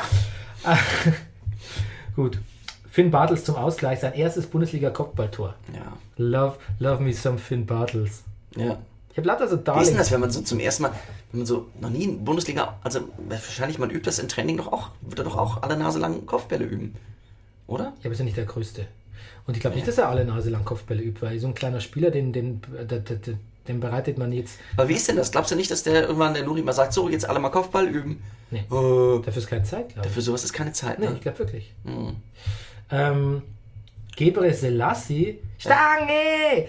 Gut. Finn Bartels zum Ausgleich, sein erstes Bundesliga-Kopfballtor. Ja. Love me some Finn Bartels. Ja. Ich habe lauter so Wie ist denn Darlings. das, wenn man so zum ersten Mal, wenn man so noch nie in Bundesliga, also wahrscheinlich, man übt das im Training doch auch, wird er doch auch alle Nase lang Kopfbälle üben, oder? Ja, aber ist ja nicht der Größte. Und ich glaube nicht, dass er alle Nase lang Kopfbälle übt, weil so ein kleiner Spieler, den bereitet man jetzt. Aber wie ist denn das? Glaubst du nicht, dass der irgendwann der Nuri mal sagt, so, jetzt alle mal Kopfball üben? Nee. Dafür Dafür ist keine Zeit, glaube ich. sowas ist keine Zeit, Nee, ne? ich glaube wirklich. Mhm. Gebre Selassie, Stange!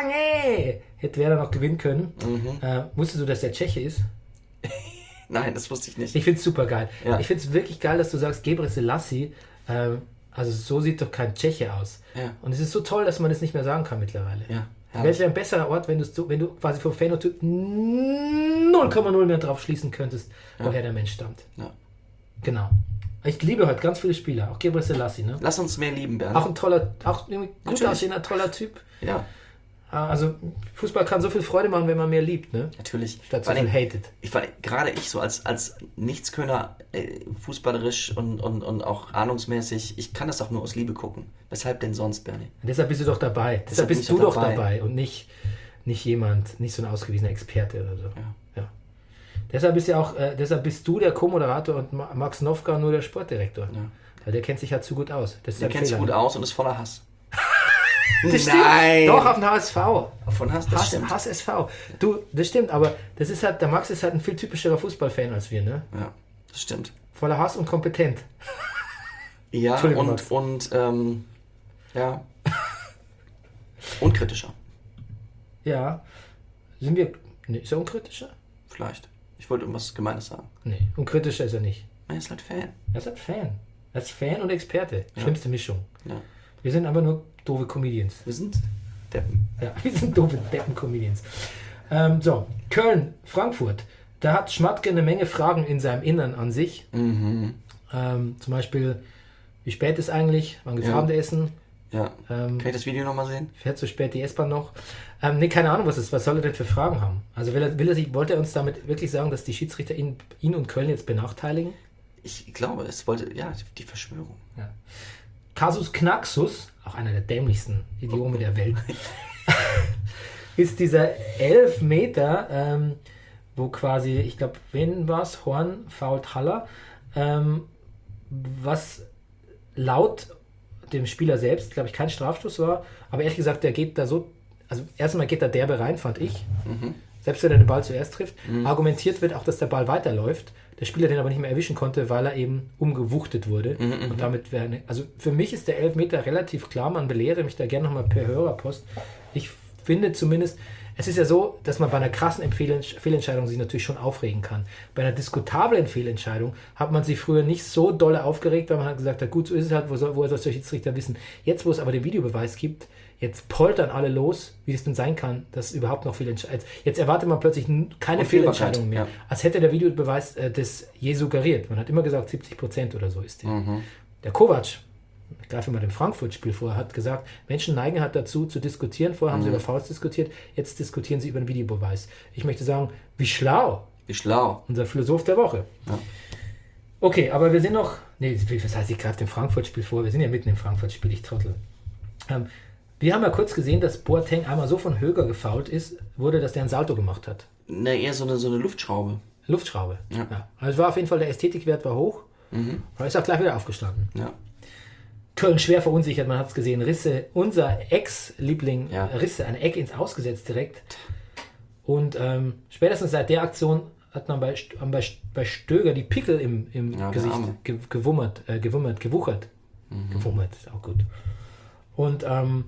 Hätte Werder noch gewinnen können. Wusstest du, dass der Tscheche ist? Nein, das wusste ich nicht. Ich finde es super geil. Ja. Ich finde es wirklich geil, dass du sagst, Gebre Selassie, also so sieht doch kein Tscheche aus. Ja. Und es ist so toll, dass man das nicht mehr sagen kann mittlerweile. Ja, Die Welt wäre ein besserer Ort, wenn du quasi vom Phänotyp 0,0 mehr drauf schließen könntest, woher der Mensch stammt. Ja. Genau. Ich liebe heute ganz viele Spieler, auch Gebre Selassie, ne? Lass uns mehr lieben, Bernd. Auch ein toller, auch irgendwie gut Natürlich. aussehender, toller Typ. Ja, Also Fußball kann so viel Freude machen, wenn man mehr liebt, ne? natürlich. Statt so Vor viel allem, hatet. gerade ich so als Nichtskönner, fußballerisch und auch ahnungsmäßig, ich kann das doch nur aus Liebe gucken. Weshalb denn sonst, Bernie? Und deshalb bist du doch dabei. Deshalb bin bist ich du doch doch dabei. dabei und nicht jemand, nicht so ein ausgewiesener Experte oder so. Ja. Ja. Deshalb bist du der Co-Moderator und Max Nowka nur der Sportdirektor. Ja. Weil der kennt sich halt zu gut aus. Das ist Der ein kennt sich Fehler, gut ne? aus und ist voller Hass. Das stimmt. Nein! Doch, auf den HSV. Von Hass, das stimmt. Hass SV. Du, das stimmt, aber das ist halt, der Max ist halt ein viel typischerer Fußballfan als wir, ne? Ja, das stimmt. Voller Hass und kompetent. Ja, Entschuldigung, Max. und ja. Unkritischer, Ja. Sind wir. Nee, ist er unkritischer? vielleicht. Ich wollte irgendwas Gemeines sagen. Nee, unkritischer ist er nicht. Er ist halt Fan. Er ist halt Fan. Er ist Fan und Experte. Schlimmste Mischung. Ja. Wir sind aber nur doofe Comedians. Wir sind Deppen. Ja, wir sind doofe Deppen-Comedians. So, Köln, Frankfurt. Da hat Schmatke eine Menge Fragen in seinem Innern an sich. Mhm. Zum Beispiel, wie spät ist eigentlich? Wann gibt's Ja. Abendessen? Ja. Kann ich das Video nochmal sehen? Fährt so spät die S-Bahn noch? Nee, keine Ahnung, was soll er denn für Fragen haben? Also wollte er uns damit wirklich sagen, dass die Schiedsrichter ihn und Köln jetzt benachteiligen? Ich glaube, es wollte, ja, die Verschwörung. Ja. Kasus Knaxus, auch einer der dämlichsten Idiome der Welt, ist dieser 11 Meter, wo quasi, ich glaube, wen war es? Horn fault Haller, was laut dem Spieler selbst, glaube ich, kein Strafstoß war, aber ehrlich gesagt, der geht da so, also erstmal geht da derbe rein, fand ich, selbst wenn er den Ball zuerst trifft. Argumentiert wird auch, dass der Ball weiterläuft, der Spieler den aber nicht mehr erwischen konnte, weil er eben umgewuchtet wurde. Und damit wäre, also für mich ist der 11 Meter relativ klar, man belehre mich da gerne nochmal per Hörerpost. Ich finde zumindest, es ist ja so, dass man bei einer krassen Fehlentscheidung sich natürlich schon aufregen kann. Bei einer diskutablen Fehlentscheidung hat man sich früher nicht so dolle aufgeregt, weil man hat gesagt hat, gut, so ist es halt, woher soll der Schiedsrichter wissen. Jetzt, wo es aber den Videobeweis gibt, jetzt poltern alle los, wie es denn sein kann, dass überhaupt noch Fehlentscheidungen. Jetzt erwartet man plötzlich keine Fehlentscheidung mehr. Ja. Als hätte der Videobeweis das je suggeriert. Man hat immer gesagt, 70% oder so ist der. Der Kovac, ich greife mal dem Frankfurt-Spiel vor, hat gesagt, Menschen neigen halt dazu zu diskutieren. Vorher haben sie über Fouls diskutiert, jetzt diskutieren sie über den Videobeweis. Ich möchte sagen, wie schlau. Wie schlau. Unser Philosoph der Woche. Ja. Okay, aber wir sind noch, nee, was heißt, ich greife dem Frankfurt-Spiel vor, wir sind ja mitten im Frankfurt-Spiel, ich Trottel. Wir haben ja kurz gesehen, dass Boateng einmal so von Höger gefoult wurde, dass der ein Salto gemacht hat. Eher so eine Luftschraube. Luftschraube. Ja. Also war auf jeden Fall, der Ästhetikwert war hoch. Aber ist auch gleich wieder aufgestanden. Ja. Köln schwer verunsichert, man hat es gesehen. Risse, unser Ex-Liebling, Ja. Risse, eine Ecke ins Ausgesetzt direkt. Und spätestens seit der Aktion hat man bei Stöger die Pickel im Ja, der Gesicht Arme. gewuchert. Gewuchert, ist auch gut. Und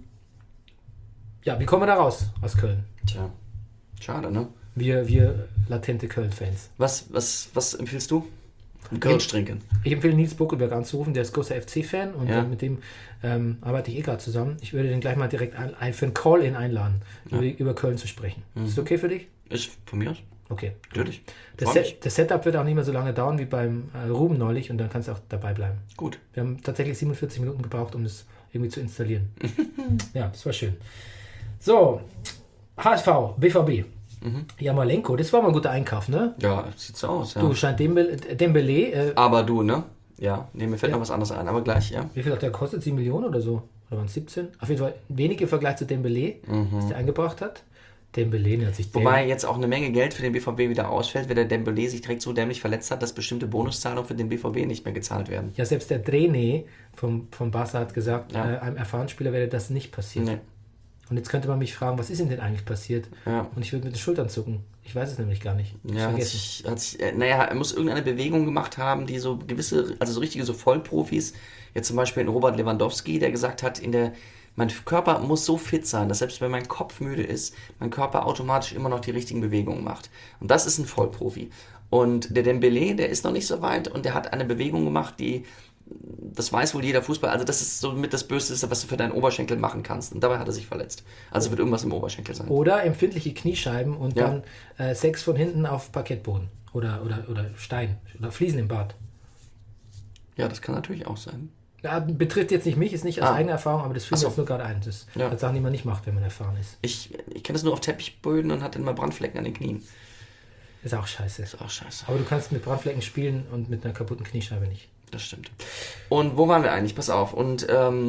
wie kommen wir da raus aus Köln? Tja, schade, ne? Wir latente Köln-Fans. Was empfiehlst du? Ein Kölsch trinken. Ich empfehle Nils Buckelberg anzurufen, der ist großer FC-Fan und Ja. mit dem arbeite ich gerade zusammen. Ich würde den gleich mal direkt für ein Call-In einladen, über Köln zu sprechen. Ist das okay für dich? Ist von mir aus. Okay. Natürlich. Das Setup wird auch nicht mehr so lange dauern wie beim Ruben neulich und dann kannst du auch dabei bleiben. Gut. Wir haben tatsächlich 47 Minuten gebraucht, um das irgendwie zu installieren. Ja, das war schön. So, HSV, BVB. Jamalenko, das war mal ein guter Einkauf, ne? Ja, sieht so aus, ja. Du, scheint Dembele, Aber du, ne? Ja, nee, mir fällt noch was anderes ein, aber gleich, ja. wie viel hat der gekostet? 7 Millionen oder so? Oder waren es 17? Auf jeden Fall wenig im Vergleich zu Dembele, was der eingebracht hat. Dembele hat sich Wobei jetzt auch eine Menge Geld für den BVB wieder ausfällt, wenn der Dembele sich direkt so dämlich verletzt hat, dass bestimmte Bonuszahlungen für den BVB nicht mehr gezahlt werden. Ja, selbst der Drene vom Barca hat gesagt, einem erfahrenen Spieler werde das nicht passieren. Nee. Und jetzt könnte man mich fragen, was ist ihm denn eigentlich passiert? Ja. Und ich würde mit den Schultern zucken. Ich weiß es nämlich gar nicht. Ich Ja, er muss irgendeine Bewegung gemacht haben, die so gewisse, also so richtige so Vollprofis, jetzt zum Beispiel in Robert Lewandowski, der gesagt hat, mein Körper muss so fit sein, dass selbst wenn mein Kopf müde ist, mein Körper automatisch immer noch die richtigen Bewegungen macht. Und das ist ein Vollprofi. Und der Dembele, der ist noch nicht so weit und der hat eine Bewegung gemacht, das weiß wohl jeder Fußball, also das ist so mit das Böseste, was du für deinen Oberschenkel machen kannst. Und dabei hat er sich verletzt. Also wird irgendwas im Oberschenkel sein. Oder empfindliche Kniescheiben und Ja. dann Sex von hinten auf Parkettboden. Oder Stein. Oder Fliesen im Bad. Ja, das kann natürlich auch sein. Ja, betrifft jetzt nicht mich, ist nicht aus eigener Erfahrung, aber das fiel mir Ach so. jetzt nur gerade ein. Das Ja. sind Sachen, die man nicht macht, wenn man erfahren ist. Ich kenne das nur auf Teppichböden und hatte immer Brandflecken an den Knien. Ist auch scheiße. Ist auch scheiße. Aber du kannst mit Brandflecken spielen und mit einer kaputten Kniescheibe nicht. Das stimmt. Und wo waren wir eigentlich? Pass auf. Und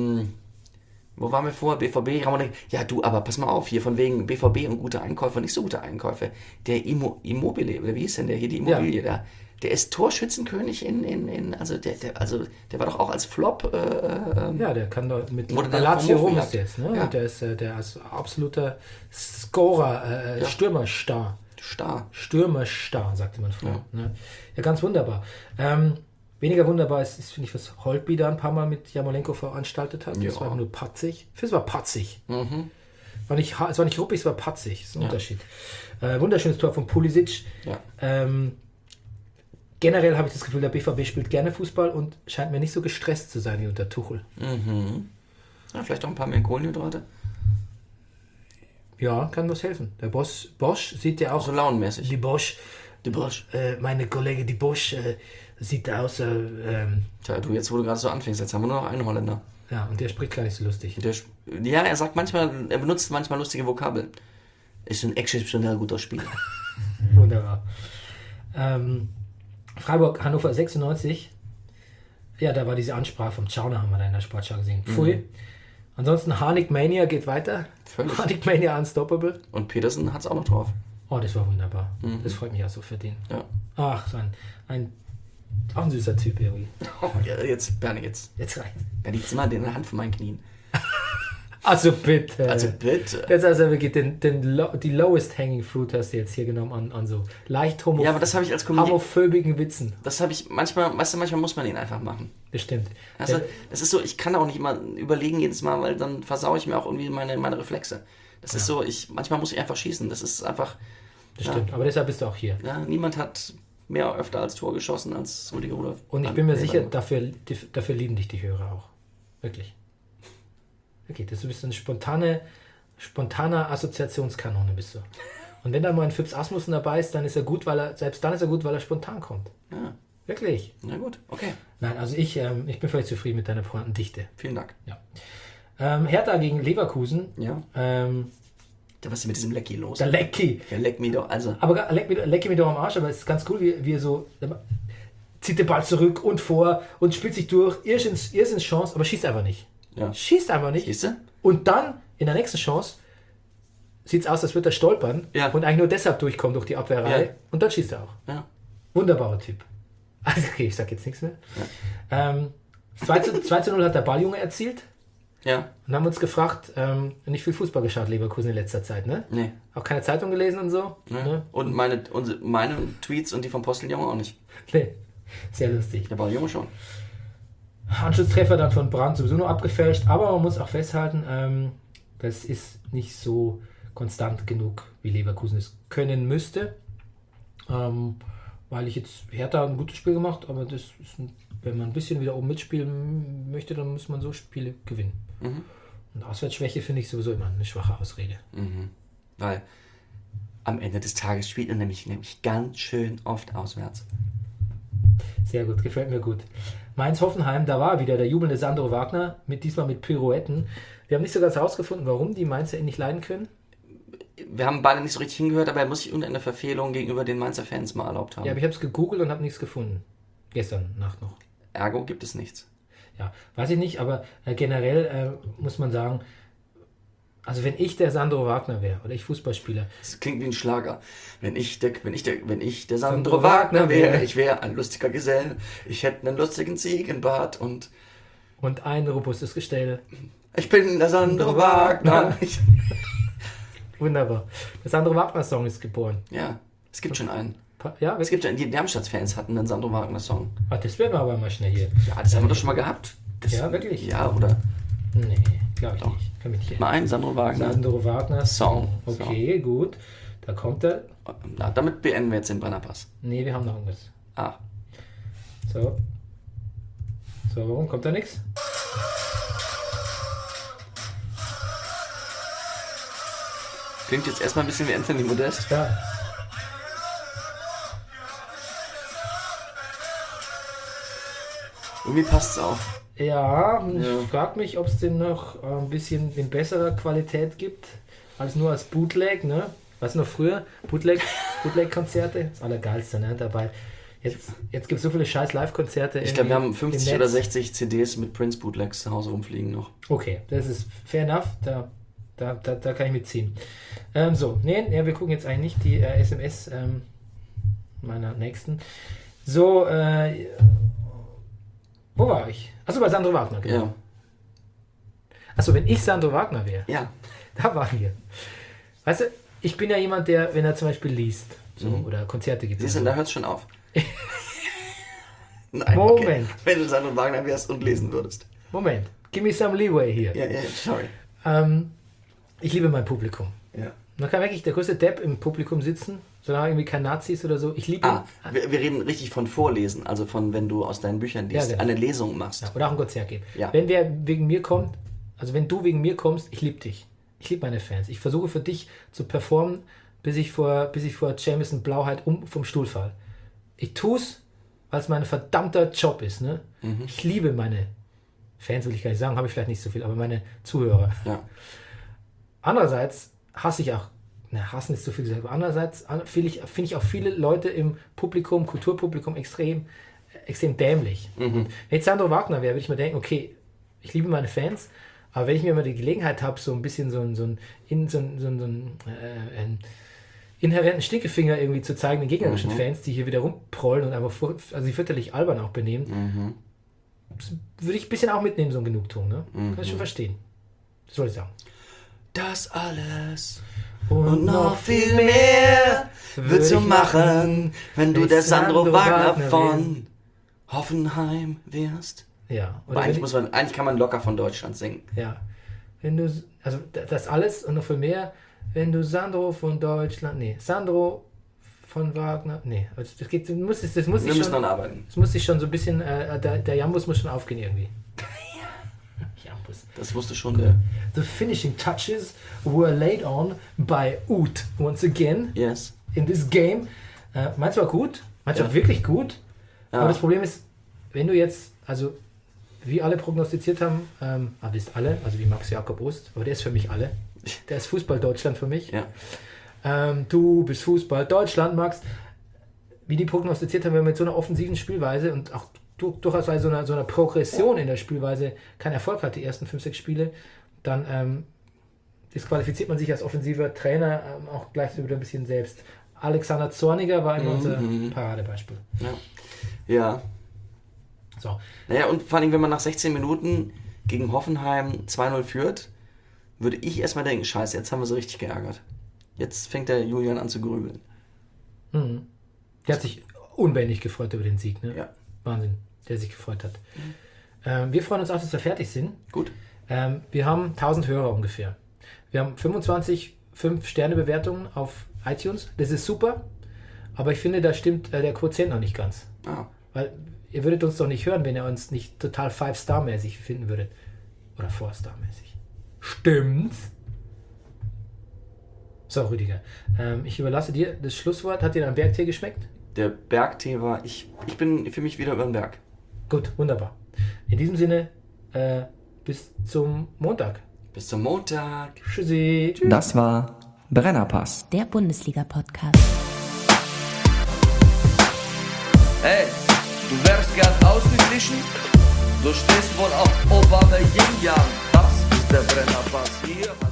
wo waren wir vor? BVB? Ja, du, aber pass mal auf, hier von wegen BVB und gute Einkäufe, nicht so gute Einkäufe. Der Immobile, oder wie ist denn der hier, die Immobilie da? Der ist Torschützenkönig also der war doch auch als Flop. Ja, der kann doch mit Wurde der Lazio vom Hof rum ist gejagt. jetzt, ne? Ja. Und der ist als absoluter Scorer, Stürmerstar. Stürmerstar, sagte man früher. Ja. Ne? Ja, ganz wunderbar. Weniger wunderbar ist finde ich, was Holtby da ein paar Mal mit Jamalenko veranstaltet hat. Das Ja. war nur patzig. Ich finde, es war patzig. Es war nicht ruppig, es war patzig. Das ist ein Unterschied. Wunderschönes Tor von Pulisic. Ja. Generell habe ich das Gefühl, der BVB spielt gerne Fußball und scheint mir nicht so gestresst zu sein wie unter Tuchel. Ja, vielleicht auch ein paar mehr Kohlenhydrate. Ja, kann was helfen. Der Bosch sieht ja auch... So launenmäßig. Die Bosch, Bosch. meine Kollege, die Bosch, sieht aus... Tja, du, jetzt wo du gerade so anfängst, jetzt haben wir nur noch einen Holländer. ja, und der spricht gar nicht so lustig. Er benutzt manchmal lustige Vokabeln. Ist ein exceptionell guter Spieler. Wunderbar. Freiburg, Hannover 96. Ja, da war diese Ansprache vom Schauner, haben wir da in der Sportschau gesehen. Pfui. Ansonsten Harnik Mania geht weiter. Völlig. Harnik Mania unstoppable. Und Petersen hat es auch noch drauf. Oh, das war wunderbar. Das freut mich auch so für den. Ja. Ach, so auch ein süßer Typ irgendwie. Oh, ja, jetzt, Bernie, jetzt Jetzt zieh mal in der Hand von meinen Knien. Also bitte. Also bitte. Jetzt also wirklich die lowest hanging fruit hast du jetzt hier genommen an so leicht Ja, aber das habe ich als homophobischen Witzen. Das habe ich manchmal, weißt du, manchmal muss man ihn einfach machen. Das stimmt. Also, das ist so, ich kann auch nicht immer überlegen jedes Mal, weil dann versaue ich mir auch irgendwie meine Reflexe. Das ist so, manchmal muss ich einfach schießen. Das ist einfach, Das stimmt. Aber deshalb bist du auch hier. ja, niemand hat mehr öfter als Tor geschossen als Rüdiger Rudolph. Und ich bin mir sicher, dafür lieben dich die Hörer auch. Wirklich. Okay, du bist eine spontane Assoziationskanone bist du. Und wenn da mal ein Phipps Asmussen dabei ist, dann ist er gut, weil er spontan kommt. Ja, Wirklich. na gut, okay. Nein, also ich bin völlig zufrieden mit deiner Pointendichte. Vielen Dank. Ja. Hertha gegen Leverkusen. Ja. Was ist mit diesem Lecki los? Der Lecki. Ja, leck mich doch, also. Aber Lecki mir doch am Arsch, aber es ist ganz cool, wie er so zieht den Ball zurück und vor und spielt sich durch. Irrsinns Chance, aber schießt einfach nicht. Ja. Schießt einfach nicht. Siehst du? Und dann in der nächsten Chance sieht es aus, als würde er stolpern und eigentlich nur deshalb durchkommen durch die Abwehrreihe. Ja. Und dann schießt er auch. Ja. Wunderbarer Typ. Also, okay, ich sag jetzt nichts mehr. 2:0 hat der Balljunge erzielt. Ja. Und haben uns gefragt, nicht viel Fußball geschaut, Leverkusen in letzter Zeit, ne? Nee. Auch keine Zeitung gelesen und so? Ja. Ne? Und meine Tweets und die vom Posteljunge auch nicht. Nee. Sehr lustig. Der Balljunge schon. Anschlusstreffer dann von Brandt sowieso nur abgefälscht, aber man muss auch festhalten, das ist nicht so konstant genug, wie Leverkusen es können müsste. Weil ich jetzt Hertha ein gutes Spiel gemacht, aber das ist wenn man ein bisschen wieder oben mitspielen möchte, dann muss man so Spiele gewinnen. Und Auswärtsschwäche finde ich sowieso immer eine schwache Ausrede. Weil am Ende des Tages spielt man nämlich ganz schön oft auswärts. Sehr gut, gefällt mir gut. Mainz-Hoffenheim, da war wieder der jubelnde Sandro Wagner, diesmal mit Pirouetten. Wir haben nicht so ganz herausgefunden, warum die Mainzer ihn nicht leiden können. Wir haben beide nicht so richtig hingehört, aber er muss sich irgendeine Verfehlung gegenüber den Mainzer Fans mal erlaubt haben. Ja, aber ich habe es gegoogelt und habe nichts gefunden. Gestern Nacht noch. Ergo gibt es nichts. Ja, weiß ich nicht, aber generell muss man sagen, also wenn ich der Sandro Wagner wäre oder ich Fußballspieler. Das klingt wie ein Schlager. Wenn ich der Sandro Wagner wäre, ich wäre ein lustiger Gesell. Ich hätte einen lustigen Ziegenbart und ein robustes Gestell. ich bin der Sandro Wagner. Wunderbar. Der Sandro Wagner-Song ist geboren. Ja, es gibt schon einen. Ja, Es gibt schon, die Darmstadt-Fans hatten einen Sandro Wagner-Song. Ach, das werden wir aber mal schnell hier. Ja, das haben wir doch schon mal gehabt. Ja, wirklich? Ja, oder? Nee, glaube ich nicht. Kann mich nicht Mal einen Sandro Wagner. Sandro Wagner Song. Okay, gut. Da kommt er. Na, damit beenden wir jetzt den Brennerpass. Nee, wir haben noch irgendwas. Ah. So, warum kommt da nichts? Klingt jetzt erstmal ein bisschen wie Anthony Modest. Ja. Irgendwie passt es auch. Ja, ich frage mich, ob es den noch ein bisschen in besserer Qualität gibt, als nur als Bootleg, ne? Weißt du noch früher? Bootleg-Konzerte? Das Allergeilste, ne? Dabei. Jetzt gibt es so viele scheiß Live-Konzerte. Ich glaube, wir haben 50 oder 60 CDs mit Prince-Bootlegs zu Hause rumfliegen noch. Okay, das ist fair enough. Da kann ich mitziehen. Wir gucken jetzt eigentlich nicht die SMS meiner Nächsten. So, wo war ich? Achso, bei Sandro Wagner, genau. Ja. Achso, wenn ich Sandro Wagner wäre, Ja. da waren wir. Weißt du, ich bin ja jemand, der, wenn er zum Beispiel liest oder Konzerte gibt. Siehst du, da hört es schon auf. Nein, Moment. Okay. Wenn du Sandro Wagner wärst und lesen würdest. Moment, give me some leeway hier. Ja, sorry. Ich liebe mein Publikum. Ja. Man kann wirklich der größte Depp im Publikum sitzen, solange irgendwie kein Nazis oder so. Ich liebe Wir reden richtig von Vorlesen, also von, wenn du aus deinen Büchern liest, genau. eine Lesung machst. oder auch ein Konzert geben. Ja. Wenn wer wegen mir kommt, also wenn du wegen mir kommst, ich liebe dich. Ich liebe meine Fans. Ich versuche für dich zu performen, bis ich vor Jameson Blauheit vom Stuhl fall. Ich tue es, weil es mein verdammter Job ist. Ne? Ich liebe meine Fans, will ich gar nicht sagen, habe ich vielleicht nicht so viel, aber meine Zuhörer. Ja. Andererseits hasse ich auch, hassen ist zu viel gesagt, aber andererseits finde ich auch viele Leute im Publikum, Kulturpublikum extrem dämlich. Wenn ich Sandro Wagner wäre, würde ich mir denken, okay, ich liebe meine Fans, aber wenn ich mir mal die Gelegenheit habe, so ein bisschen so einen inhärenten Stinkefinger irgendwie zu zeigen den gegnerischen Fans, die hier wieder rumprollen und einfach sich fürchterlich albern auch benehmen, würde ich ein bisschen auch mitnehmen, so ein Genugtuung. Ne? Kann ich schon verstehen. Das wollte ich sagen. Das alles Und noch viel mehr würdest du machen, wenn du der Sandro Wagner von Hoffenheim wärst. Ja. Aber eigentlich kann man locker von Deutschland singen. Ja. Wenn du, also das alles und noch viel mehr, wenn du Sandro von Deutschland, Sandro von Wagner, das muss Wir müssen dann arbeiten. Das muss sich schon so ein bisschen, der Jambus muss schon aufgehen irgendwie. Jambus. Das wusste schon der. The finishing touches were laid on by Uth once again Yes. in this game. Meins war gut, war wirklich gut, aber das Problem ist, wenn du jetzt, also wie alle prognostiziert haben, wisst alle, also wie Max Jakob Ost, aber der ist für mich alle. Der ist Fußball Deutschland für mich. Ja. Du bist Fußball Deutschland, Max. Wie die prognostiziert haben, wenn man mit so einer offensiven Spielweise und auch durchaus bei so einer Progression in der Spielweise keinen Erfolg hat, die ersten 5-6 Spiele, dann disqualifiziert man sich als offensiver Trainer auch gleich so wieder ein bisschen selbst. Alexander Zorniger war immer unser Paradebeispiel. Ja. So. Naja, und vor allem, wenn man nach 16 Minuten gegen Hoffenheim 2-0 führt, würde ich erstmal denken, scheiße, jetzt haben wir sie richtig geärgert. Jetzt fängt der Julian an zu grübeln. Der hat sich unbändig gefreut über den Sieg. Ne? Ja. Wahnsinn, der sich gefreut hat. Wir freuen uns auch, dass wir fertig sind. Gut. Wir haben 1000 Hörer ungefähr. Wir haben 25 5-Sterne-Bewertungen auf iTunes. Das ist super, aber ich finde, da stimmt der Quotient noch nicht ganz. Weil ihr würdet uns doch nicht hören, wenn ihr uns nicht total 5-Star-mäßig finden würdet. Oder 4-Star-mäßig. Stimmt's? So, Rüdiger, ich überlasse dir das Schlusswort. Hat dir dein Bergtee geschmeckt? Der Bergtee war, ich bin für mich wieder über den Berg. Gut, wunderbar. In diesem Sinne, bis zum Montag. Bis zum Montag. Tschüssi. Tschüss. Das war Brennerpass. Der Bundesliga-Podcast. Hey, du wärst gern ausgeglichen? Du stehst wohl auf Aubameyang. Das ist der Brennerpass hier.